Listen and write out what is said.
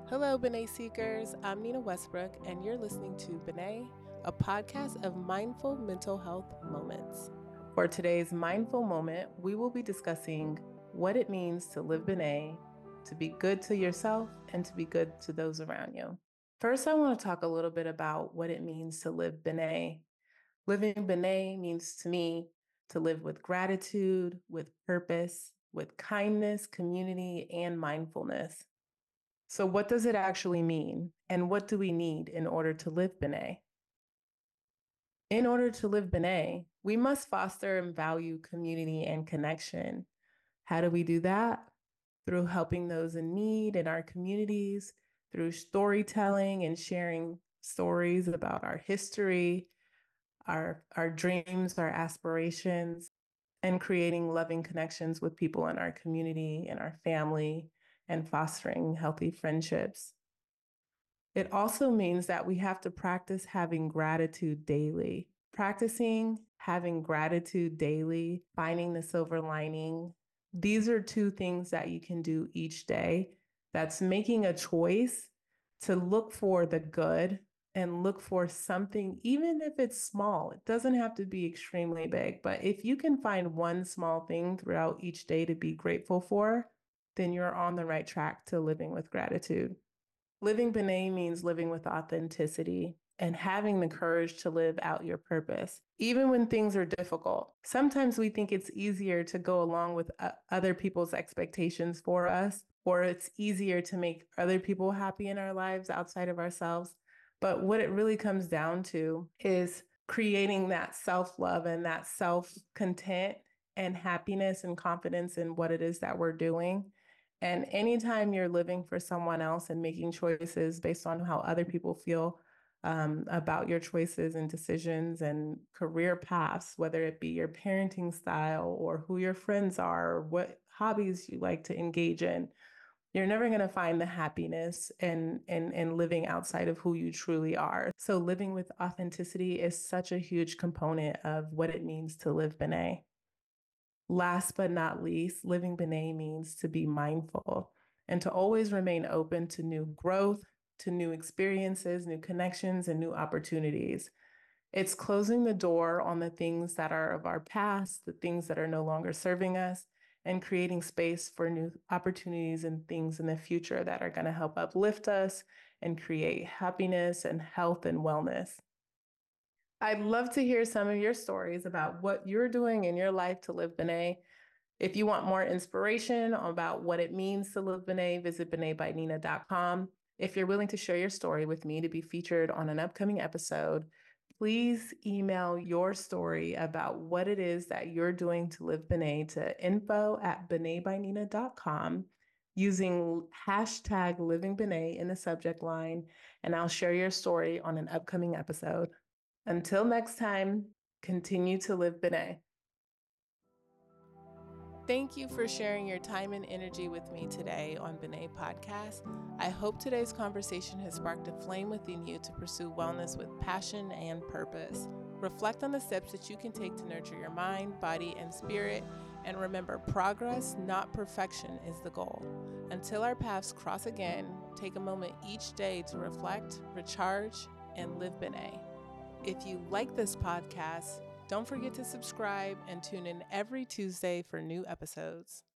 Hello, B'nai Seekers. I'm Nina Westbrook, and you're listening to B'nai, a podcast of mindful mental health moments. For today's mindful moment, we will be discussing what it means to live B'nai, to be good to yourself, and to be good to those around you. First, I want to talk a little bit about what it means to live B'nai. Living B'nai means to me to live with gratitude, with purpose, with kindness, community, and mindfulness. So, what does it actually mean? And what do we need in order to live B'nai? In order to live B'nai, we must foster and value community and connection. How do we do that? Through helping those in need in our communities, through storytelling and sharing stories about our history, our dreams, our aspirations, and creating loving connections with people in our community and our family, and fostering healthy friendships. It also means that we have to practice having gratitude daily. Practicing having gratitude daily, finding the silver lining. These are two things that you can do each day. That's making a choice to look for the good and look for something, even if it's small. It doesn't have to be extremely big, but if you can find one small thing throughout each day to be grateful for, then you're on the right track to living with gratitude. Living B'nai means living with authenticity and having the courage to live out your purpose, even when things are difficult. Sometimes we think it's easier to go along with other people's expectations for us, or it's easier to make other people happy in our lives outside of ourselves. But what it really comes down to is creating that self love and that self content and happiness and confidence in what it is that we're doing. And anytime you're living for someone else and making choices based on how other people feel about your choices and decisions and career paths, whether it be your parenting style or who your friends are, or what hobbies you like to engage in, you're never going to find the happiness in living outside of who you truly are. So living with authenticity is such a huge component of what it means to live B'nai. Last but not least, living B'nai means to be mindful and to always remain open to new growth, to new experiences, new connections, and new opportunities. It's closing the door on the things that are of our past, the things that are no longer serving us, and creating space for new opportunities and things in the future that are going to help uplift us and create happiness and health and wellness. I'd love to hear some of your stories about what you're doing in your life to live B'nai. If you want more inspiration about what it means to live B'nai, visit B'naiByNina.com. If you're willing to share your story with me to be featured on an upcoming episode, please email your story about what it is that you're doing to live B'nai to info@B'naiByNina.com using hashtag Living B'nai in the subject line, and I'll share your story on an upcoming episode. Until next time, continue to live B'nai. Thank you for sharing your time and energy with me today on B'nai Podcast. I hope today's conversation has sparked a flame within you to pursue wellness with passion and purpose. Reflect on the steps that you can take to nurture your mind, body, and spirit. And remember, progress, not perfection, is the goal. Until our paths cross again, take a moment each day to reflect, recharge, and live B'nai. If you like this podcast, don't forget to subscribe and tune in every Tuesday for new episodes.